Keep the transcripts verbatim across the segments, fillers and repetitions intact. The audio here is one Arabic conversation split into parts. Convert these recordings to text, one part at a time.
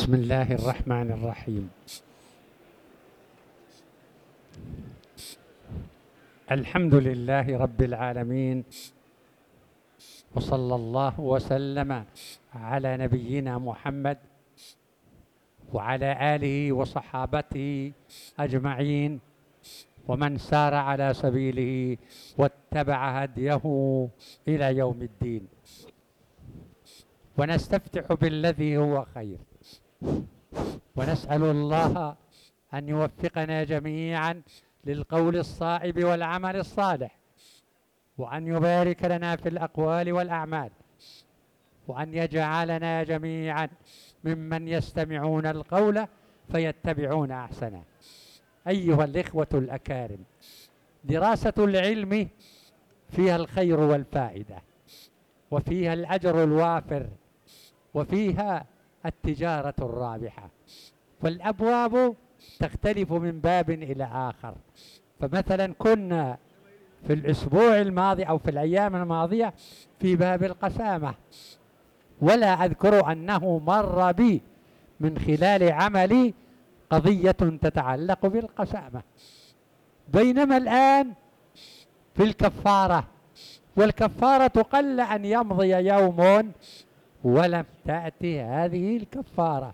بسم الله الرحمن الرحيم. الحمد لله رب العالمين، وصلى الله وسلم على نبينا محمد وعلى آله وصحابته أجمعين، ومن سار على سبيله واتبع هديه إلى يوم الدين. ونستفتح بالذي هو خير، ونسأل الله أن يوفقنا جميعا للقول الصائب والعمل الصالح، وأن يبارك لنا في الأقوال والأعمال، وأن يجعلنا جميعا ممن يستمعون القول فيتبعون أحسنه. أيها الإخوة الأكارم، دراسة العلم فيها الخير والفائدة، وفيها الأجر الوافر، وفيها التجارة الرابحة، والأبواب تختلف من باب إلى آخر. فمثلا كنا في الأسبوع الماضي أو في الأيام الماضية في باب القسامة، ولا أذكر أنه مر بي من خلال عملي قضية تتعلق بالقسامة، بينما الآن في الكفارة، والكفارة قل أن يمضي يوم ولم تأتي هذه الكفارة.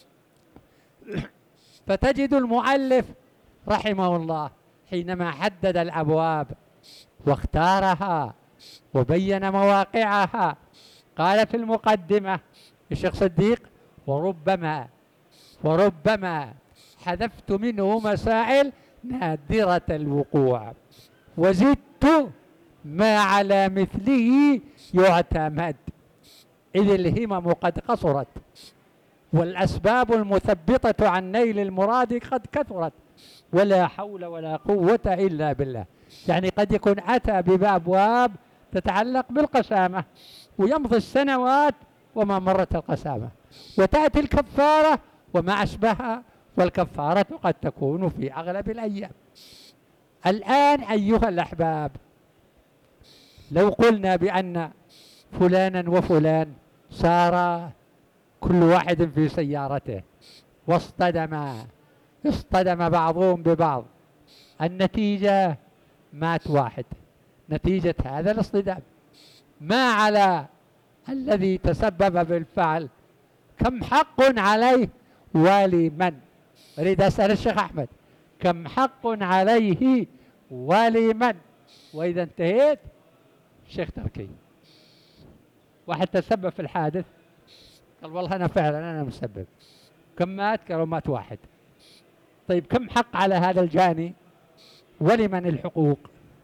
فتجد المؤلف رحمه الله حينما حدد الأبواب واختارها وبين مواقعها قال في المقدمة الشيخ صديق: وربما وربما حذفت منه مسائل نادرة الوقوع، وزدت ما على مثله يعتمد، إذ الهمم قد قصرت، والأسباب المثبطة عن نيل المراد قد كثرت، ولا حول ولا قوة إلا بالله. يعني قد يكون أتى بأبواب تتعلق بالقسامة ويمضي السنوات وما مرت القسامة، وتأتي الكفارة وما أشبهها، والكفارة قد تكون في أغلب الأيام. الآن أيها الأحباب، لو قلنا بأن فلانا وفلان سار كل واحد في سيارته واصطدم اصطدم بعضهم ببعض، النتيجة مات واحد نتيجة هذا الاصطدام، ما على الذي تسبب بالفعل كم حق عليه ولمن؟ أريد أسأل الشيخ أحمد كم حق عليه ولمن؟ وإذا انتهيت الشيخ تركي، واحد تسبب في الحادث قال والله أنا فعلا أنا مسبب، كم مات؟ قالوا مات واحد. طيب كم حق على هذا الجاني ولمن الحقوق؟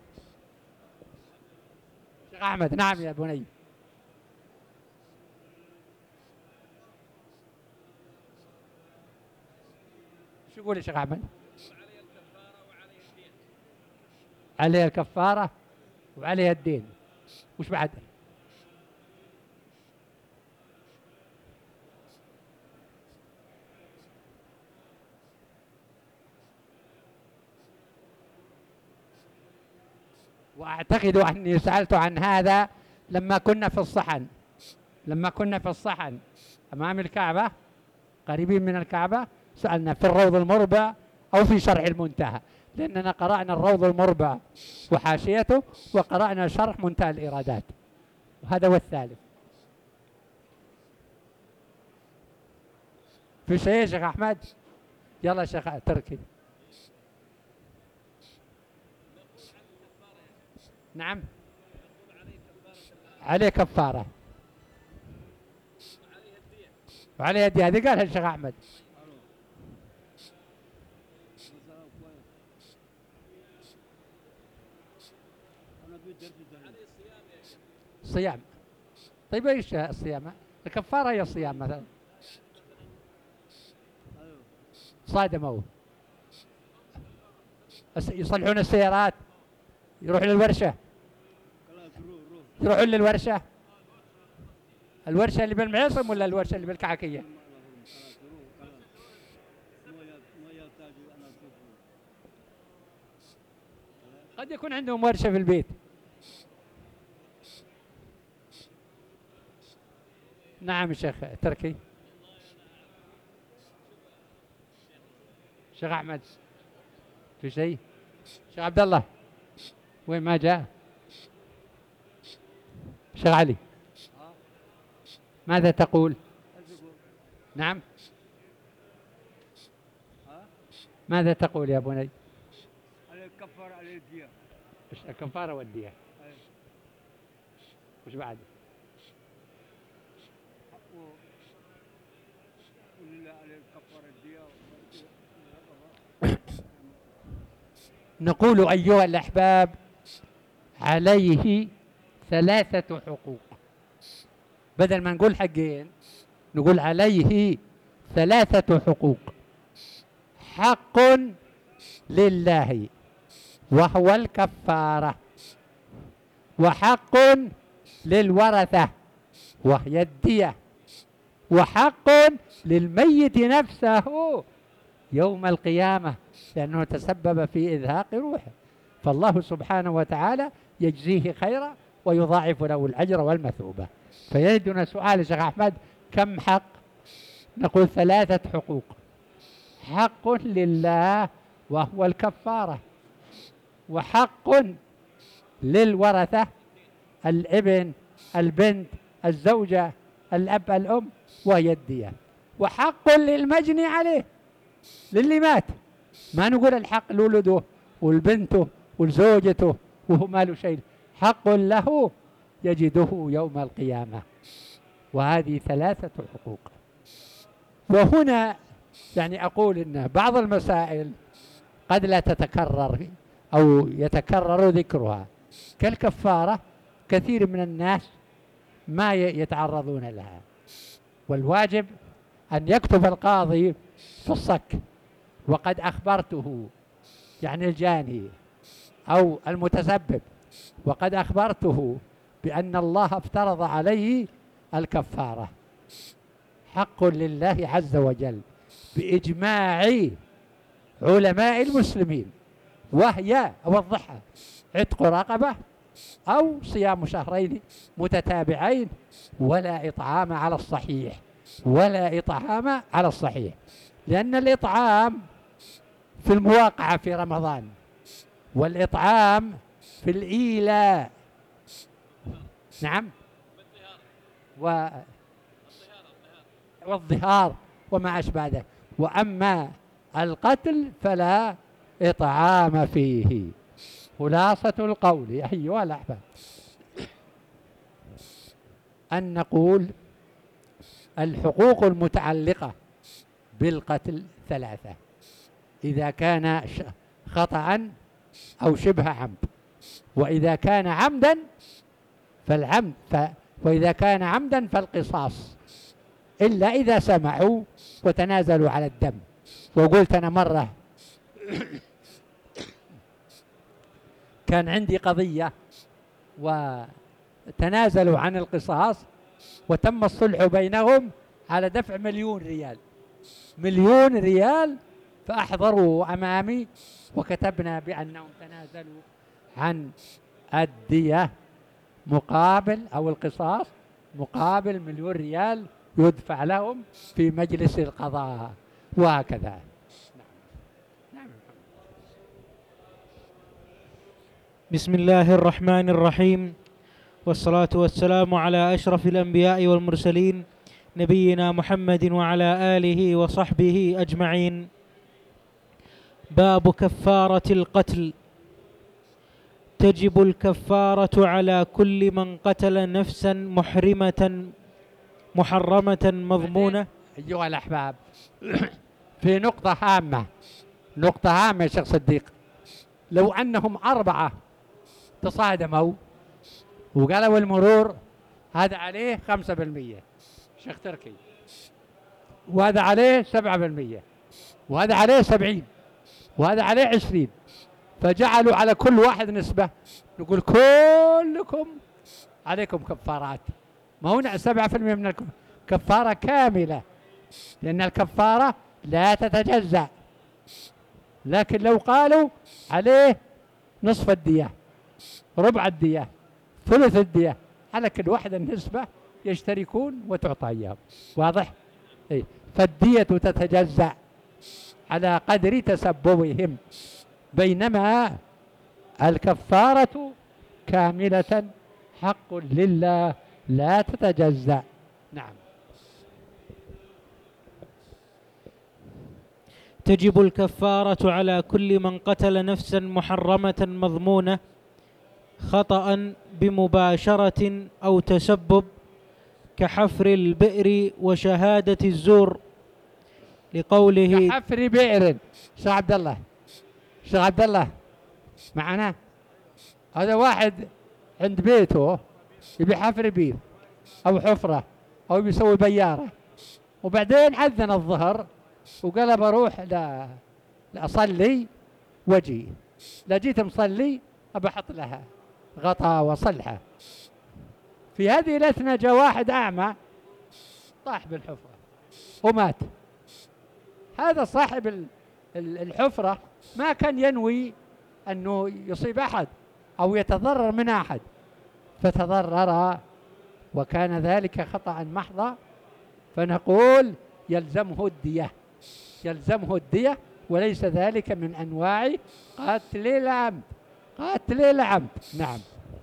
شيخ أحمد. نعم يا بني. شو يقول يا شيخ أحمد؟ عليه الكفارة وعليه الدين. وش بعد؟ وأعتقد أني سألت عن هذا لما كنا في الصحن لما كنا في الصحن أمام الكعبة، قريبين من الكعبة، سألنا في الروض المربع أو في شرح المنتهى، لأننا قرأنا الروض المربع وحاشيته، وقرأنا شرح منتهى الإرادات، وهذا هو الثالث. في شيء يا شيخ أحمد؟ يلا شيخ تركي. نعم عليه كفارة وعليه الدين، هذه قالها الشيخ أحمد. صيام. طيب ايش الصيام؟ الكفارة هي الصيام مثلا. صادموا يصلحون السيارات، يروحوا للورشة، يروحون للورشة الورشة اللي بالمعصم ولا الورشة اللي بالكعكية؟ قد يكون عندهم ورشة في البيت. نعم الشيخ تركي. شيخ أحمد في شيء؟ شيخ عبد الله وين ما جاء؟ شيخ علي ماذا تقول؟ نعم ماذا تقول يا بني؟ على الكفارة على الدية. الكفارة والدية. وش بعد؟ ولا على الكفارة الدية. نقول أيها الأحباب عليه ثلاثة حقوق، بدل ما نقول حقين نقول عليه ثلاثة حقوق. حق لله وهو الكفارة، وحق للورثة وهي الدية، وحق للميت نفسه يوم القيامة لأنه تسبب في إذهاق روحه، فالله سبحانه وتعالى يجزيه خيرا ويضاعف له الأجر والمثوبة. فيجدنا سؤال شيخ أحمد كم حق؟ نقول ثلاثة حقوق. حق لله وهو الكفارة، وحق للورثة الابن البنت الزوجة الأب الأم وهي الدية، وحق للمجني عليه للي مات. ما نقول الحق لولده والبنته والزوجته وهو ما له شيء، حق له يجده يوم القيامة. وهذه ثلاثة حقوق. وهنا يعني أقول إن بعض المسائل قد لا تتكرر أو يتكرر ذكرها كالكفارة، كثير من الناس ما يتعرضون لها، والواجب أن يكتب القاضي في الصك وقد أخبرته يعني الجاني أو المتسبب، وقد أخبرته بأن الله افترض عليه الكفارة. حق لله عز وجل بإجماع علماء المسلمين، وهي أوضحها عتق رقبة أو صيام شهرين متتابعين، ولا إطعام على الصحيح، ولا إطعام على الصحيح، لأن الإطعام في المواقعة في رمضان، والإطعام في الإيلاء نعم و... والظهار وما أشبه ذلك. وأما القتل فلا إطعام فيه. خلاصة القول أيها الأحباب أن نقول الحقوق المتعلقة بالقتل ثلاثة: إذا كان خطأ أو شبه عمد، وإذا كان عمدا فالعمد ف... وإذا كان عمدا فالقصاص، إلا إذا سمعوا وتنازلوا على الدم. وقلت أنا مرة كان عندي قضية وتنازلوا عن القصاص وتم الصلح بينهم على دفع مليون ريال، مليون ريال، فأحضروا أمامي وكتبنا بأنهم تنازلوا عن الدية مقابل أو القصاص مقابل مليون ريال يدفع لهم في مجلس القضاء، وهكذا. بسم الله الرحمن الرحيم، والصلاة والسلام على أشرف الأنبياء والمرسلين نبينا محمد وعلى آله وصحبه أجمعين. باب كفارة القتل. تجب الكفارة على كل من قتل نفسا محرمة محرمة مضمونة. أيها الأحباب في نقطة هامة، نقطة هامة يا شيخ صديق. لو أنهم أربعة تصادموا وقالوا المرور هذا عليه خمسة بالمية شيخ تركي، وهذا عليه سبعة بالمية، وهذا عليه سبعين، وهذا عليه عشرين، فجعلوا على كل واحد نسبة، نقول كلكم عليكم كفارات. ما هنا سبعة في المية من الكفارة كاملة، لأن الكفارة لا تتجزأ. لكن لو قالوا عليه نصف الدية، ربع الدية، ثلث الدية، على كل واحد النسبة يشتركون وتعطى إياهم. واضح؟ إيه؟ فالدية تتجزأ على قدر تسببهم، بينما الكفارة كاملة حق لله لا تتجزأ. نعم. تجب الكفارة على كل من قتل نفسا محرمة مضمونة خطأ بمباشرة أو تسبب، كحفر البئر وشهادة الزور، لقوله كحفر بئر. شيخ عبد الله، شيخ عبد الله معنا؟ هذا واحد عند بيته يبي حفر بير أو حفرة أو بيسوي بيارة، وبعدين أذن الظهر وقال بروح لا لأصلي وجي، لا جيت مصلي أبى أحط لها غطاء وصلحة. في هذه الأثناء جاء واحد أعمى طاح بالحفرة ومات. هذا صاحب الحفرة ما كان ينوي أنه يصيب أحد أو يتضرر من أحد، فتضرر وكان ذلك خطأ محضا، فنقول يلزمه الدية، يلزمه الدية، وليس ذلك من أنواع قتل العمد، قتل العمد. نعم.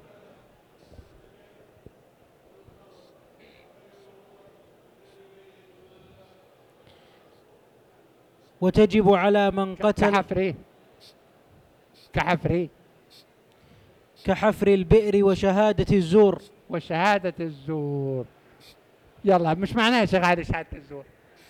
وتجب على من قتل كحفر كحفر كحفر البئر وشهادة الزور. وشهادة الزور. يلا، مش معناه يا شيخ علي شهادة الزور؟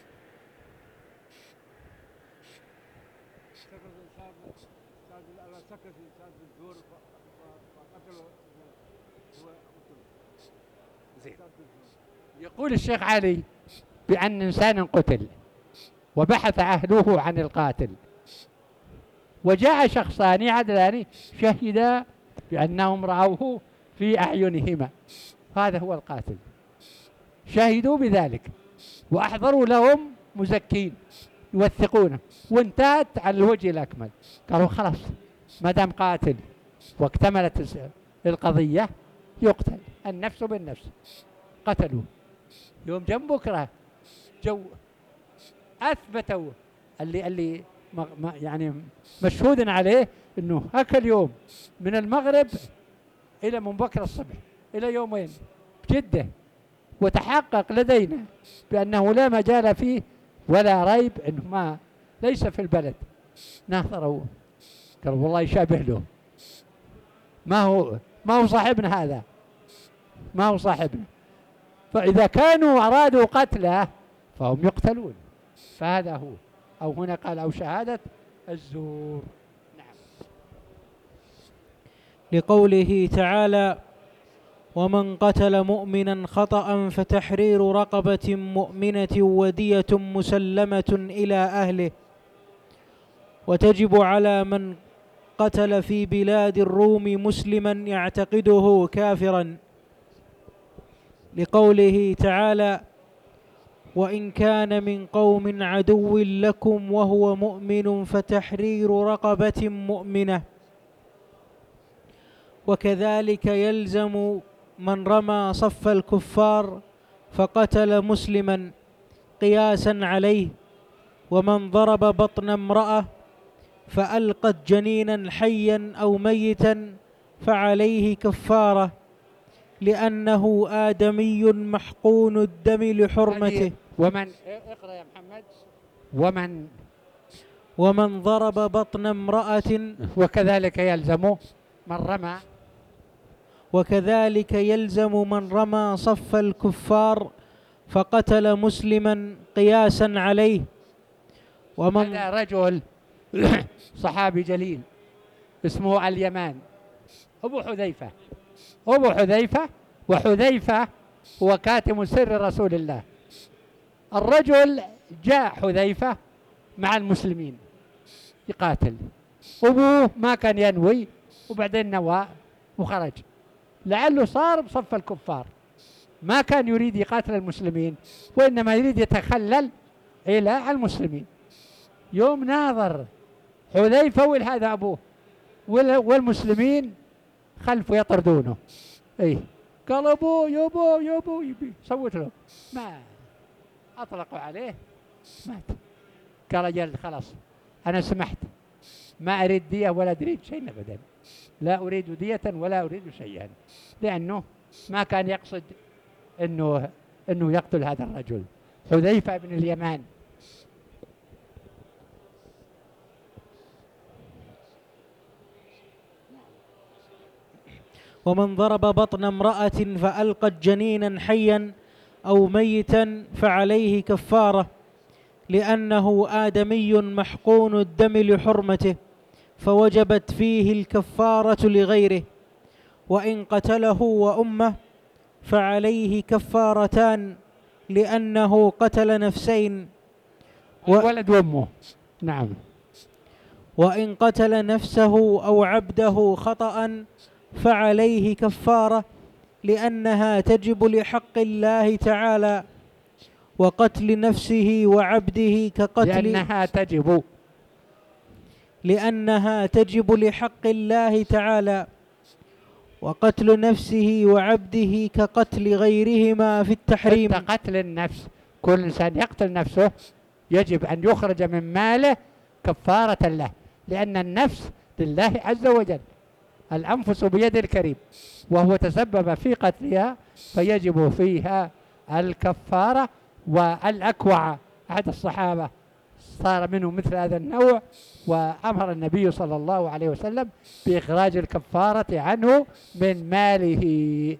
يقول الشيخ علي بأن إنسان قتل وبحث أهله عن القاتل، وجاء شخصان عدلان شهدا بأنهم رأوه في أعينهما، هذا هو القاتل، شهدوا بذلك وأحضروا لهم مزكين يوثقونه، وانتهت على الوجه الأكمل. قالوا خلاص ما دام قاتل واكتملت القضية يقتل، النفس بالنفس. قتلوه. يوم جنب بكرة جو أثبتوا اللي اللي يعني مشهود عليه أنه هكا اليوم من المغرب إلى من بكرة الصبح إلى يومين بجدة، وتحقق لدينا بأنه لا مجال فيه ولا ريب أنه ما ليس في البلد. ناظروا قالوا والله يشابه له، ما هو ما هو صاحبنا هذا، ما هو صاحبنا. فإذا كانوا أرادوا قتله فهم يقتلون، فهذا هو. أو هنا قال أو شهادة الزور. نعم. لقوله تعالى ومن قتل مؤمنا خطأ فتحرير رقبة مؤمنة ودية مسلمة إلى أهله. وتجب على من قتل في بلاد الروم مسلما يعتقده كافرا، لقوله تعالى وإن كان من قوم عدو لكم وهو مؤمن فتحرير رقبة مؤمنة. وكذلك يلزم من رمى صف الكفار فقتل مسلما قياسا عليه، ومن ضرب بطن امرأة فألقت جنينا حيا أو ميتا فعليه كفارة، لأنه آدمي محقون الدم لحرمته. ومن اقرأ يا محمد. ومن ومن ضرب بطن امرأة وكذلك يلزم من رمى وكذلك يلزم من رمى صف الكفار فقتل مسلما قياسا عليه. ومن هذا رجل صحابي جليل اسمه اليمان أبو حذيفة، أبو حذيفة، وحذيفة هو كاتم سر رسول الله. الرجل جاء حذيفة مع المسلمين يقاتل، أبوه ما كان ينوي وبعدين نوى وخرج، لعله صار بصف الكفار، ما كان يريد يقاتل المسلمين وإنما يريد يتخلل إلى المسلمين. يوم ناظر حذيفة ولهذا أبوه والمسلمين خلفه يطردونه، إيه قال أبوه يا أبوه يا أبوه يبي صوت له، ما أطلقوا عليه مات. قال أجل خلاص أنا سمحت، ما أريد دية ولا أريد شيء أبدا، لا أريد دية ولا أريد شيئا، لأنه ما كان يقصد أنه أنه يقتل هذا الرجل حذيفة بن اليمان. ومن ضرب بطن امرأة فألقت جنينا حيا أو ميتا فعليه كفارة، لأنه آدمي محقون الدم لحرمته، فوجبت فيه الكفارة لغيره. وإن قتله وأمه فعليه كفارتان، لأنه قتل نفسين و... ولد وأمه. نعم. وإن قتل نفسه أو عبده خطأ فعليه كفارة، لأنها تجب لحق الله تعالى، وقتل نفسه وعبده كقتل لأنها تجب لأنها تجب لحق الله تعالى، وقتل نفسه وعبده كقتل غيرهما في التحريم. حتى قتل النفس، كل إنسان يقتل نفسه يجب أن يخرج من ماله كفارة له، لأن النفس لله عز وجل، الأنفس بيد الكريم، وهو تسبب في قتلها فيجب فيها الكفارة. والأكوع أحد الصحابة صار منه مثل هذا النوع، وأمر النبي صلى الله عليه وسلم بإخراج الكفارة عنه من ماله.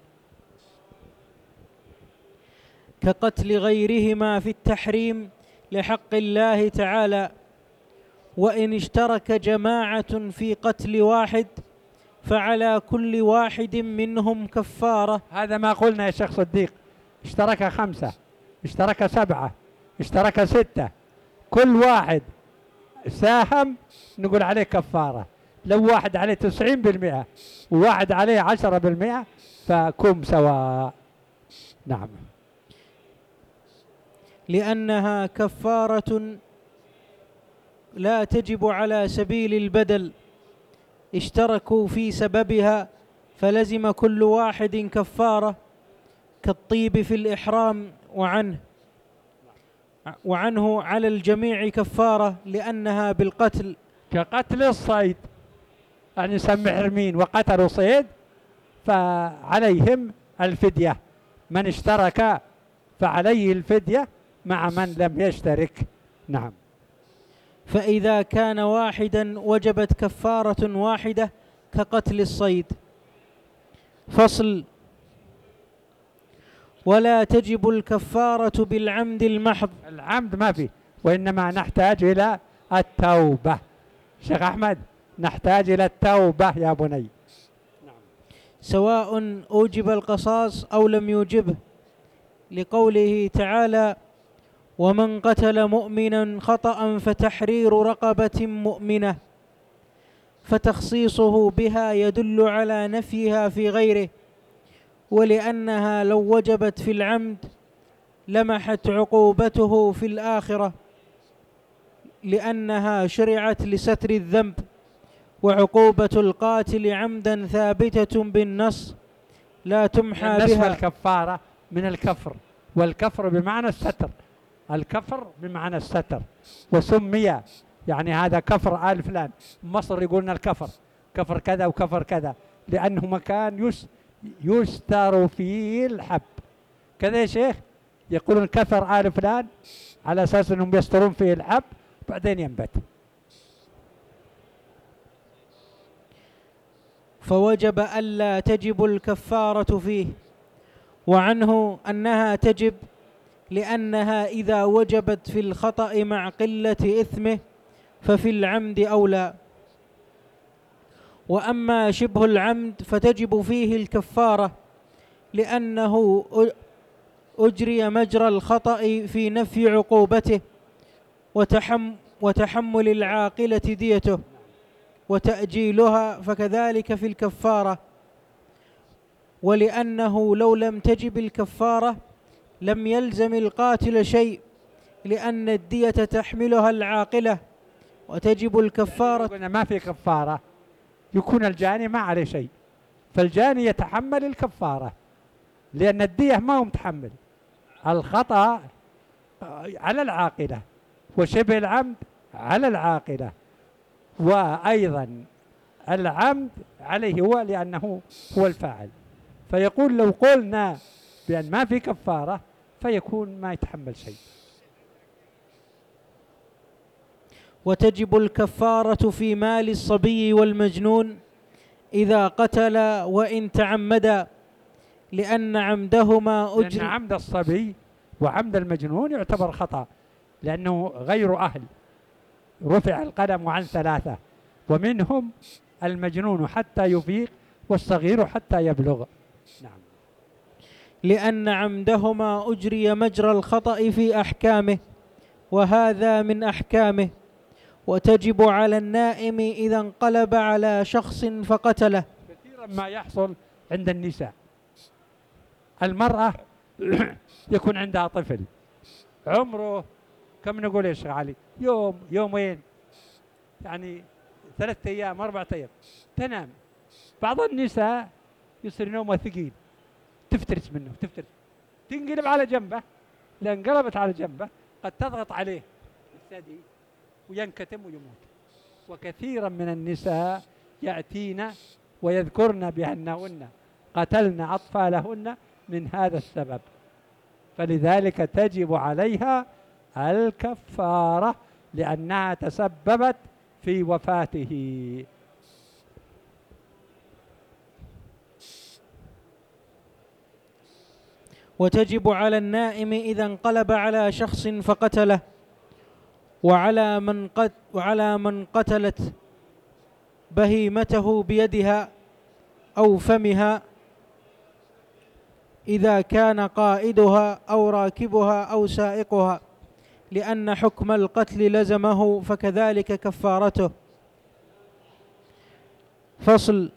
كقتل غيرهما في التحريم لحق الله تعالى. وإن اشترك جماعة في قتل واحد فعلى كل واحد منهم كفارة. هذا ما قلنا يا شيخ صديق، اشترك خمسة، اشترك سبعة، اشترك ستة، كل واحد ساهم نقول عليه كفارة. لو واحد عليه تسعين بالمئة وواحد عليه عشرة بالمئة فكم سواء. نعم. لأنها كفارة لا تجب على سبيل البدل، اشتركوا في سببها فلزم كل واحد كفارة، كالطيب في الإحرام وعنه وعنه على الجميع كفارة، لأنها بالقتل. كقتل الصيد، يعني سمع حرمين وقتلوا صيد فعليهم الفدية، من اشترك فعليه الفدية مع من لم يشترك. نعم. فإذا كان واحدا وجبت كفارة واحدة كقتل الصيد. فصل. ولا تجب الكفارة بالعمد المحض. العمد ما في، وإنما نحتاج إلى التوبة. شيخ أحمد، نحتاج إلى التوبة يا بني. نعم. سواء أوجب القصاص أو لم يوجبه، لقوله تعالى: ومن قتل مؤمنا خطأ فتحرير رقبة مؤمنة، فتخصيصه بها يدل على نفيها في غيره، ولأنها لو وجبت في العمد لمحت عقوبته في الآخرة، لأنها شرعت لستر الذنب، وعقوبة القاتل عمدا ثابتة بالنص لا تمحى بها. الكفارة من الكفر، والكفر بمعنى الستر، الكفر بمعنى الستر، وسمي يعني هذا كفر آل فلان. مصر يقولنا الكفر كفر كذا وكفر كذا، لأنه مكان يستر فيه الحب كذا يا شيخ. يقولون كفر آل فلان على أساس أنهم يسترون فيه الحب بعدين ينبت. فوجب ألا تجب الكفارة فيه، وعنه أنها تجب لأنها إذا وجبت في الخطأ مع قلة إثمه ففي العمد أولى. وأما شبه العمد فتجب فيه الكفارة، لأنه أجري مجرى الخطأ في نفي عقوبته وتحم وتحمل العاقلة ديته وتأجيلها، فكذلك في الكفارة. ولأنه لو لم تجب الكفارة لم يلزم القاتل شيء، لأن الدية تحملها العاقلة وتجب الكفارة. يعني ما في كفارة، يكون الجاني ما عليه شيء، فالجاني يتحمل الكفارة لأن الدية ما هو متحمل. الخطأ على العاقلة، وشبه العمد على العاقلة، وأيضا العمد عليه هو لأنه هو الفاعل. فيقول لو قلنا بأن ما في كفارة فيكون ما يتحمل شيء. وتجب الكفارة في مال الصبي والمجنون إذا قتل وإن تعمدا، لأن عمدهما أجر. لأن عمد الصبي وعمد المجنون يعتبر خطأ، لأنه غير أهل. رفع القلم عن ثلاثة، ومنهم المجنون حتى يفيق، والصغير حتى يبلغ. نعم. لأن عمدهما أجري مجرى الخطأ في أحكامه، وهذا من أحكامه. وتجب على النائم إذا انقلب على شخص فقتله. كثيرا ما يحصل عند النساء، المرأة يكون عندها طفل عمره كم نقول يا شيخ علي، يوم يومين، يعني ثلاثة أيام أربعة أيام، تنام. بعض النساء يصير نومه ثقيل، تفترس منه تفترس، تنقلب على جنبه. لأن انقلبت على جنبه قد تضغط عليه الثدي وينكتم ويموت. وكثيرا من النساء يأتين ويذكرن بأنهن قتلن أطفالهن من هذا السبب، فلذلك تجب عليها الكفارة لأنها تسببت في وفاته. وتجب على النائم إذا انقلب على شخص فقتله، وعلى من قت وعلى من قتلت بهيمته بيدها أو فمها إذا كان قائدها أو راكبها أو سائقها، لأن حكم القتل لزمه، فكذلك كفارته. فصل: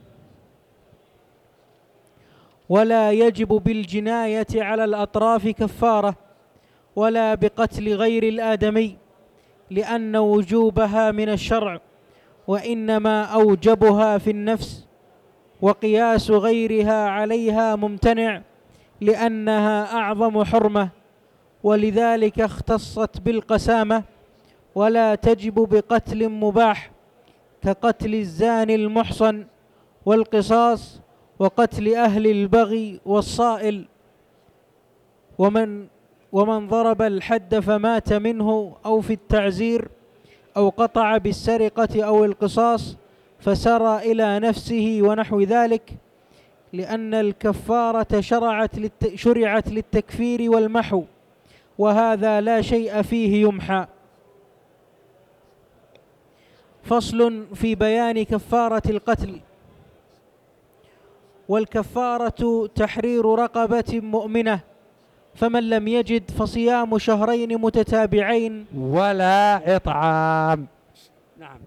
ولا يجب بالجناية على الأطراف كفارة، ولا بقتل غير الآدمي، لأن وجوبها من الشرع، وإنما أوجبها في النفس، وقياس غيرها عليها ممتنع لأنها أعظم حرمة، ولذلك اختصت بالقسامة. ولا تجب بقتل مباح كقتل الزاني المحصن، والقصاص، وقتل أهل البغي والصائل. ومن ومن ضرب الحد فمات منه أو في التعزير، أو قطع بالسرقة أو القصاص فسرى إلى نفسه ونحو ذلك، لأن الكفارة شرعت للت... شرعت للتكفير والمحو، وهذا لا شيء فيه يمحى. فصل في بيان كفارة القتل. والكفارة تحرير رقبة مؤمنة، فمن لم يجد فصيام شهرين متتابعين ولا إطعام. نعم.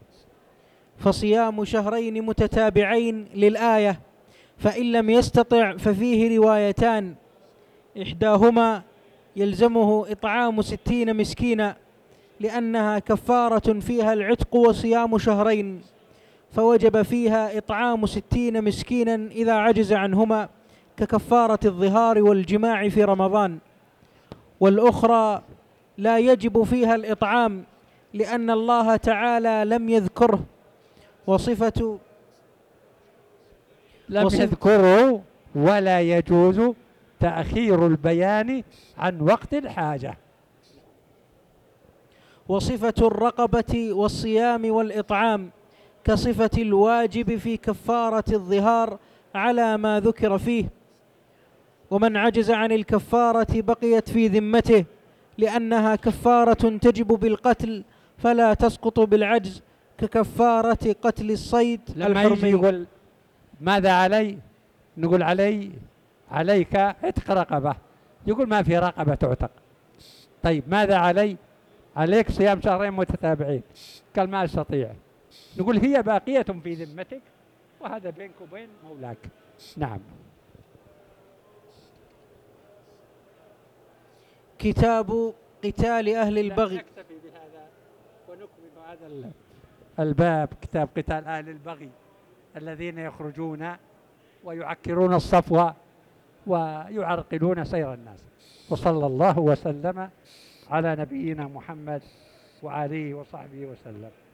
فصيام شهرين متتابعين للآية، فإن لم يستطع ففيه روايتان، إحداهما يلزمه إطعام ستين مسكينا، لأنها كفارة فيها العتق وصيام شهرين، فوجب فيها إطعام ستين مسكينا إذا عجز عنهما، ككفارة الظهار والجماع في رمضان. والأخرى لا يجب فيها الإطعام، لأن الله تعالى لم يذكره، وصفة لم وصف يذكره، ولا يجوز تأخير البيان عن وقت الحاجة. وصفة الرقبة والصيام والإطعام كصفة الواجب في كفارة الظهار على ما ذكر فيه. ومن عجز عن الكفارة بقيت في ذمته، لأنها كفارة تجب بالقتل فلا تسقط بالعجز، ككفارة قتل الصيد لما يجي الحرمي. يقول ماذا علي، نقول علي عليك عتق رقبة، يقول ما في رقبة تعتق. طيب ماذا علي؟ عليك صيام شهرين متتابعين. قال ما أستطيع، نقول هي باقية في ذمتك، وهذا بينك وبين مولاك. نعم. كتاب قتال أهل البغي. نكتفي بهذا ونكمل هذا الباب، كتاب قتال أهل البغي الذين يخرجون ويعكرون الصفوة ويعرقلون سير الناس. وصلى الله وسلم على نبينا محمد وآله وصحبه وسلم.